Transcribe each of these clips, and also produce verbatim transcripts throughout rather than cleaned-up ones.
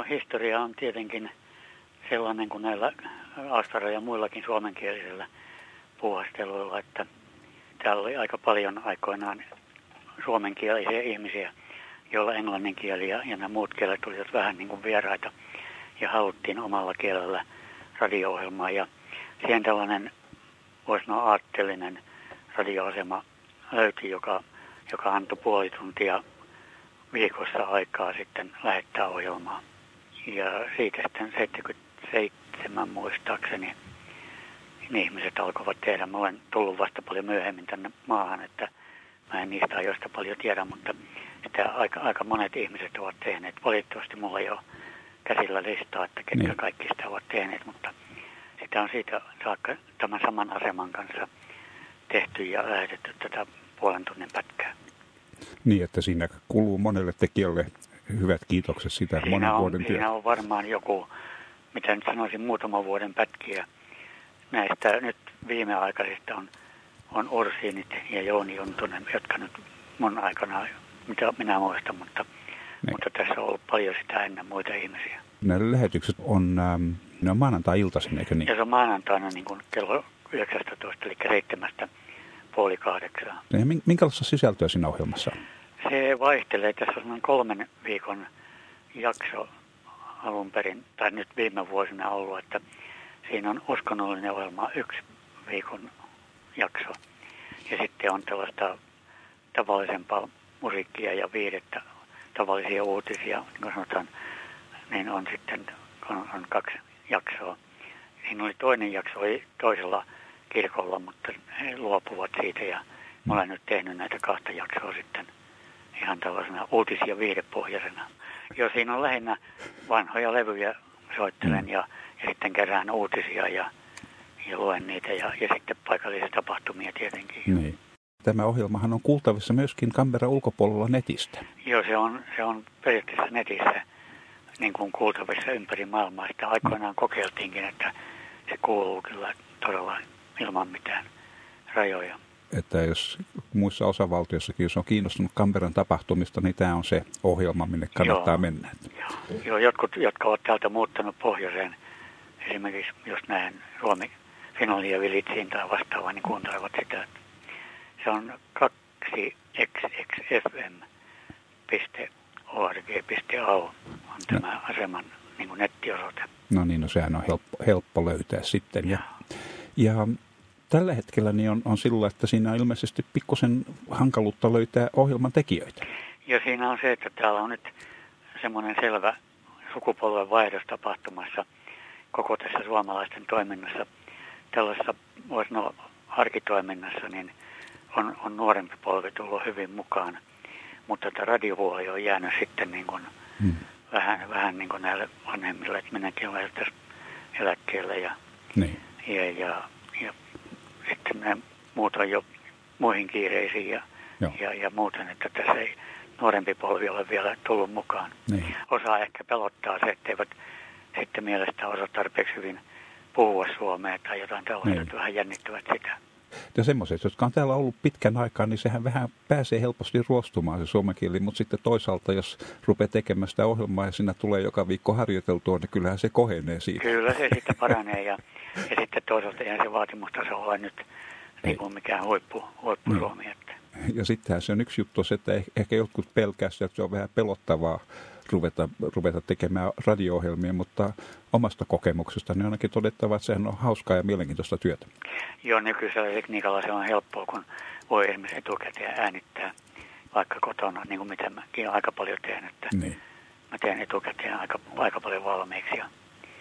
historia on tietenkin sellainen kuin näillä Astara ja muillakin suomenkielisillä puuhasteluilla, että täällä oli aika paljon aikoinaan suomenkielisiä ihmisiä, joilla englannin kieli ja, ja nämä muut kielet olivat vähän niin kuin vieraita ja haluttiin omalla kielellä radio-ohjelmaa. Ja siihen tällainen, voisi sanoa aatteellinen radioasema löytyi, joka, joka antoi puoli tuntia viikossa aikaa sitten lähettää ohjelmaa. Ja siitä sitten seitsemänkymmentäseitsemän muistaakseni niin ihmiset alkoivat tehdä. Mä olen tullut vasta paljon myöhemmin tänne maahan, että mä en niistä ajoista paljon tiedä, mutta sitä aika, aika monet ihmiset ovat tehneet. Valitettavasti mulla ei ole käsillä listaa, että ketkä niin. kaikki sitä ovat tehneet, mutta sitä on siitä saakka tämän saman aseman kanssa tehty ja lähetetty tätä puolen tunnin pätkää. Niin, että siinä kuluu monelle tekijälle hyvät kiitokset sitä siinä monen on, vuoden työtä. Siinä on varmaan joku, mitä nyt sanoisin, muutaman vuoden pätkiä. Näistä nyt viimeaikaisista on, on Orsiinit ja Jouni Juntunen, jotka nyt mun aikana, mitä minä muistan, mutta, mutta tässä on ollut paljon sitä ennen muita ihmisiä. Nämä lähetykset on, ähm, ne on maanantai-iltaisin, eikö niin? Ja se on maanantaina niin kuin kello yhdeksäntoista, eli seitsemästä puoli kahdeksaan. Ja minkälaista sisältöä siinä ohjelmassa on? Se vaihtelee. Tässä on kolmen viikon jakso alun perin, tai nyt viime vuosina ollut, että siinä on uskonnollinen ohjelma yksi viikon jakso. Ja sitten on tällaista tavallisempaa musiikkia ja viidettä, tavallisia uutisia, niin kuin sanotaan, niin on sitten on, on kaksi jaksoa. Siinä oli toinen jakso oli toisella kirkolla, mutta he luopuvat siitä ja mä olen nyt tehnyt näitä kahta jaksoa sitten ihan tällaisena uutis- ja viihdepohjaisena. Jo siinä on lähinnä vanhoja levyjä soittelen ja, ja sitten kerään uutisia ja, ja luen niitä ja, ja sitten paikallisia tapahtumia tietenkin. Niin. Tämä ohjelmahan on kuultavissa myöskin Canberran ulkopuolella netistä. Joo, se on, se on periaatteessa netissä niin kuin kuultavissa ympäri maailmaa. Sitä aikoinaan kokeiltiinkin, että se kuuluu kyllä todella ilman mitään rajoja. Että jos muissa osavaltioissakin, jos on kiinnostunut Canberran tapahtumista, niin tämä on se ohjelma, minne kannattaa Joo. mennä. Joo, Joo jotkut, jotka ovat täältä muuttanut pohjoiseen, esimerkiksi jos näen Suomi, Finlandia ja Vilitsiin tai vastaavaa, niin kuuntelevat sitä. Se on kaksi x x f m piste org piste a u on tämä no. aseman niin kuin nettiosoite. No niin, no sehän on helppo, helppo löytää sitten. Ja, ja tällä hetkellä niin on, on sillä, että siinä on ilmeisesti pikkusen hankaluutta löytää ohjelman tekijöitä. Ja siinä on se, että täällä on nyt semmoinen selvä sukupolven vaihdos tapahtumassa koko tässä suomalaisten toiminnassa. Tällaisessa, voisi sanoa, arkitoiminnassa, niin on, on nuorempi polvi tullut hyvin mukaan. Mutta tämä radiovuoli on jäänyt sitten niin kuin hmm. vähän, vähän niin kuin näille vanhemmille, että minäkin lähdettäisiin eläkkeelle ja, niin. ja, ja, ja sitten ne muut on jo muihin kiireisiin ja, ja, ja muuten, että tässä ei nuorempi polvi ole vielä tullut mukaan. Niin. Osa ehkä pelottaa se, etteivät sitten mielestä osaa tarpeeksi hyvin puhua suomea tai jotain tällaista, niin. että vähän jännittävät sitä. Ja semmoiset, jotka on täällä ollut pitkän aikaa, niin sehän vähän pääsee helposti ruostumaan se suomen kieli, mutta sitten toisaalta, jos rupeaa tekemään sitä ohjelmaa ja siinä tulee joka viikko harjoiteltua, niin kyllähän se kohenee siitä. Kyllä se sitten paranee ja, ja sitten toisaalta eihän se vaatimustaso ole nyt niin kuin mikään huippu, huippu Suomi. Että. Ja sittenhän se on yksi juttu se, että ehkä jotkut pelkästään, että se on vähän pelottavaa ruveta, ruveta tekemään radio-ohjelmia, mutta omasta kokemuksesta niin ainakin todettava, että sehän on hauskaa ja mielenkiintoista työtä. Joo, nykyisellä tekniikalla se on helppoa, kun voi esimerkiksi etukäteen äänittää vaikka kotona, niin kuin mitä mäkin olen aika paljon tehnyt. Että niin. Mä teen etukäteen aika, aika paljon valmiiksi. Ja,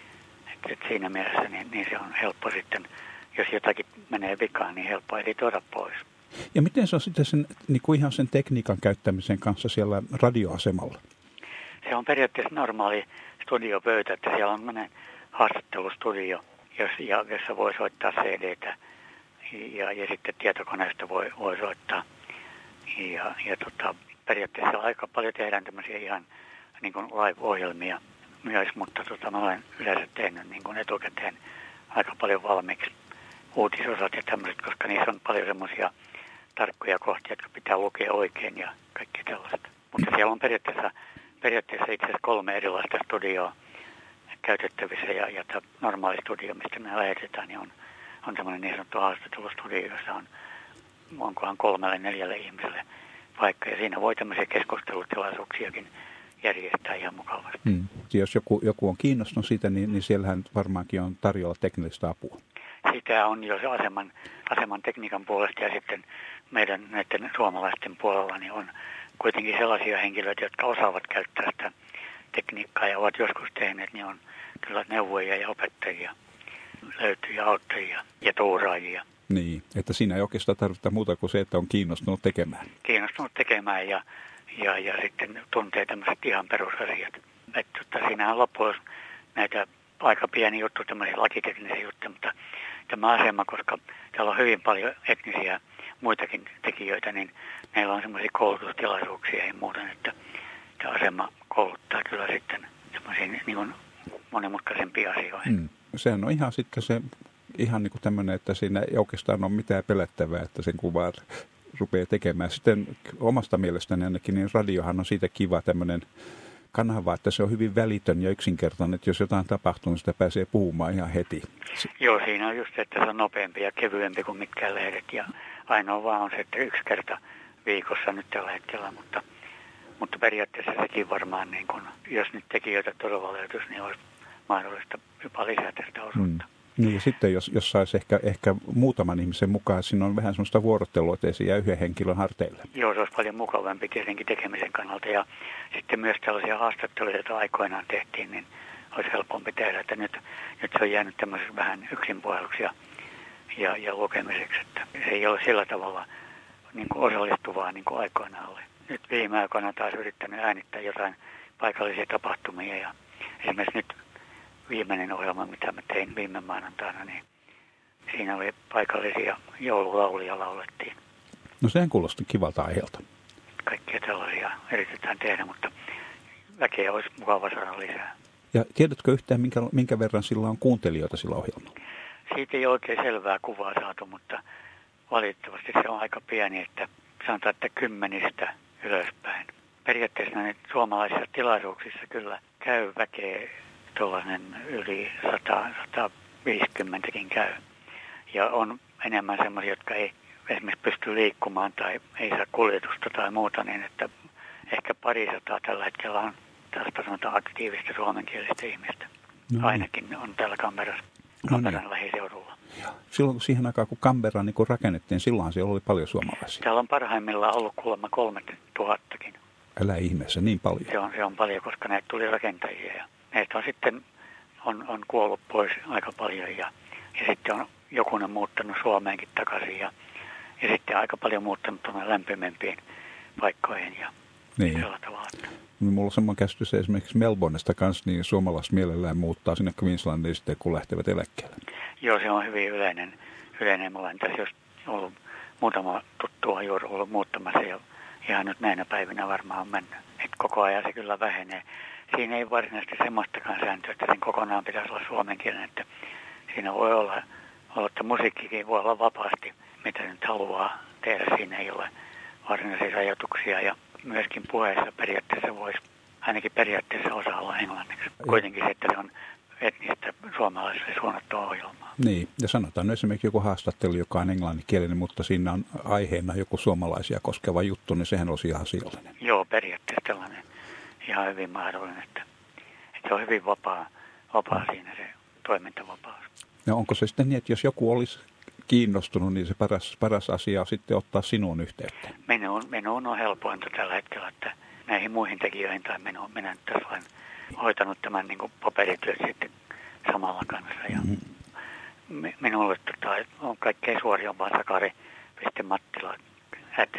et, et siinä mielessä niin, niin se on helppo sitten, jos jotakin menee vikaan, niin helppo editoida pois. Ja miten se on sitten sen, niin kuin ihan sen tekniikan käyttämisen kanssa siellä radioasemalla? Se on periaatteessa normaali studiopöytä, että siellä on sellainen haastattelustudio, jos, ja, jossa voi soittaa C D:tä ja, ja sitten tietokoneesta voi, voi soittaa. Ja, ja tota, periaatteessa aika paljon tehdään tämmöisiä ihan niin kuin live-ohjelmia myös, mutta tota, mä olen yleensä tehnyt niin kuin etukäteen aika paljon valmiiksi uutisosat ja tämmöiset, koska niissä on paljon semmoisia tarkkoja kohtia, jotka pitää lukea oikein ja kaikki tällaista. Mutta siellä on periaatteessa periaatteessa itse asiassa kolme erilaista studioa käytettävissä ja, ja tämä normaali studio, mistä me lähetetään, niin on, on semmoinen niin sanottu haastattelustudio, jossa on onkohan kolmelle neljälle ihmiselle paikka ja siinä voi tämmöisiä keskustelutilaisuuksiakin järjestää ihan mukavasti. Hmm. Jos joku, joku on kiinnostunut siitä, niin, niin siellähän varmaankin on tarjolla teknistä apua. Sitä on jo se aseman, aseman tekniikan puolesta ja sitten meidän näiden suomalaisten puolella niin on kuitenkin sellaisia henkilöitä, jotka osaavat käyttää sitä tekniikkaa ja ovat joskus tehneet, niin on kyllä neuvojia ja opettajia, löytyy ja auttajia ja tuuraajia. Niin, että siinä ei oikeastaan tarvita muuta kuin se, että on kiinnostunut tekemään. Kiinnostunut tekemään ja, ja, ja sitten tuntee tämmöiset ihan perusasiat. Että tota, siinä on loppujen näitä aika pieni juttu, tämmöisiä lakiteknisiä juttuja, mutta tämä asema, koska täällä on hyvin paljon etnisiä muitakin tekijöitä, niin meillä on semmoisia koulutustilaisuuksia ja muuten, että tämä asema kouluttaa kyllä sitten semmoisiin niin kuin monimutkaisempia asioihin. Mm. Sehän on ihan sitten se, ihan niin kuin tämmöinen, että siinä ei oikeastaan ole mitään pelättävää, että sen kuvaa rupeaa tekemään. Sitten omasta mielestäni ainakin, niin radiohan on siitä kiva tämmöinen kanava, että se on hyvin välitön ja yksinkertainen, että jos jotain tapahtuu, niin sitä pääsee puhumaan ihan heti. Joo, siinä on just se, että se on nopeampi ja kevyempi kuin mitkään lehdet ja ainoa vaan on se, että yksi kerta viikossa nyt tällä hetkellä, mutta, mutta periaatteessa sekin varmaan, niin kun, jos nyt tekijöitä todella löytyisi, niin olisi mahdollista jopa lisätä sitä osuutta. Mm. Niin ja sitten jos, jos saisi ehkä, ehkä muutaman ihmisen mukaan, siinä on vähän sellaista vuorottelua, että ei se jää yhden henkilön harteille. Joo, se olisi paljon mukavampi tietenkin tekemisen kannalta ja sitten myös tällaisia haastatteluja, joita aikoinaan tehtiin, niin olisi helpompi tehdä, että nyt, nyt se on jäänyt tämmöiseksi vähän yksinpuheluksi ja, ja, ja lukemiseksi, että se ei ole sillä tavalla niin kuin osallistuvaa niin kuin aikoinaan oli. Nyt viime aikoina taas yrittänyt äänittää jotain paikallisia tapahtumia ja esimerkiksi nyt viimeinen ohjelma, mitä mä tein viime maanantaina, niin siinä oli paikallisia joululauluja laulettiin. No sehän kuulosti kivalta aiheelta. Kaikkia tällaisia yritetään tehdä, mutta väkeä olisi mukava saada lisää. Ja tiedätkö yhtään, minkä, minkä verran sillä on kuuntelijoita sillä ohjelmalla? Siitä ei oikein selvää kuvaa saatu, mutta valitettavasti se on aika pieni, että sanotaan, että kymmenistä ylöspäin. Periaatteessa näin suomalaisissa tilaisuuksissa kyllä käy väkeä tuollainen yli sata viisikymmentäkin käy. Ja on enemmän semmoisia, jotka ei esimerkiksi pysty liikkumaan tai ei saa kuljetusta tai muuta, niin että ehkä parisataa tällä hetkellä on tällaista sanotaan aktiivista suomenkielistä ihmistä. No niin. Ainakin on täällä Canberrassa, Canberran no niin. lähiseudulla. Silloin kun siihen aikaan, kun Canberra niin kun rakennettiin, silloin siellä oli paljon suomalaisia. Täällä on parhaimmillaan ollut kuulemma kolme tuhattakin. Älä ihmeessä, niin paljon. Se on, se on paljon, koska näitä tuli rakentajia ja näitä on sitten on, on kuollut pois aika paljon ja, ja sitten on jokunen muuttanut Suomeenkin takaisin ja, ja sitten aika paljon muuttanut tuonne lämpimempiin paikkoihin ja niin. Tällä tavalla. Mulla on semmoinen käsitys esimerkiksi Melbournesta kanssa, niin suomalaiset mielellään muuttaa sinne Queenslandiin sitten, kun lähtevät eläkkeelle. Joo, se on hyvin yleinen. yleinen. Mulla on tässä just ollut muutama tuttua juuri ollut muuttamassa ja ihan nyt näinä päivinä varmaan on mennyt. Et koko ajan se kyllä vähenee. Siinä ei varsinaisesti semmoistakaan sääntöä, että sen kokonaan pitäisi olla suomenkielinen, että siinä voi olla, olla että musiikkikin voi olla vapaasti, mitä nyt haluaa tehdä. Siinä ei ole varsinaisia rajoituksia ja myöskin puheessa periaatteessa voisi, ainakin periaatteessa osa olla englanniksi. Kuitenkin se, että se on etnistä suomalaisille suunnattua ohjelmaa. Niin, ja sanotaan esimerkiksi joku haastattelu, joka on englanninkielinen, mutta siinä on aiheena joku suomalaisia koskeva juttu, niin sehän olisi ihan asiallinen. Joo, periaatteessa tällainen ihan hyvin mahdollinen, että, että se on hyvin vapaa, vapaa siinä se toimintavapaus. Ja onko se sitten niin, että jos joku olisi kiinnostunut, niin se paras, paras asia on sitten ottaa sinuun yhteyttä? Minuun, minuun on helpointa tällä hetkellä, että näihin muihin tekijöihin tai minuun, minä nyt tässä olen hoitanut tämän niin kuin paperityöt sitten samalla kanssa. Ja mm-hmm. Minulle tota, on kaikkein suori on vaan sakari piste mattila at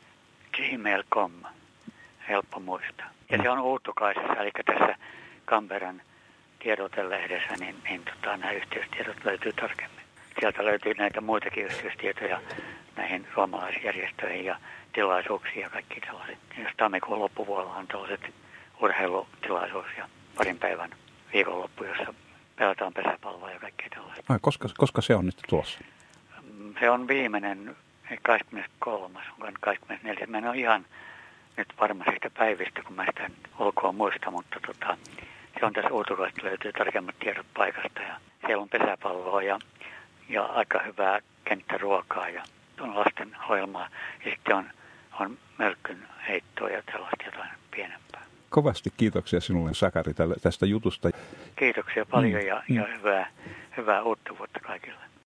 gmail piste com. Helppo muistaa. Ja se on Uuttukaisessa, eli tässä Canberran tiedotelehdessä, niin, niin tota, nämä yhteystiedot löytyy tarkemmin. Sieltä löytyy näitä muitakin yhteystietoja näihin suomalaisjärjestöihin ja tilaisuuksiin ja kaikki tällaiset. Jos tammikuun loppuvuodella on tällaiset urheilutilaisuus ja parin päivän viikonloppu, jossa pelataan pesäpalloa ja kaikkea tällaista. Ai, koska, koska se on nyt tulossa? Se on viimeinen kahdeskymmeneskolmas, kahdeskymmenesneljäs. Mä en ole ihan nyt varmaisista päivistä, kun mä sitä nyt ulkoa muista, mutta tota, se on tässä Uutukoista löytyy tarkemmat tiedot paikasta ja siellä on pesäpalloa ja, ja aika hyvää kenttäruokaa ja on lasten hoilmaa ja sitten on, on mölkkyn heittoa ja tällaista jotain pienempää. Kovasti kiitoksia sinulle, Sakari, tästä jutusta. Kiitoksia paljon mm. ja, ja hyvää, hyvää uutta vuotta kaikille.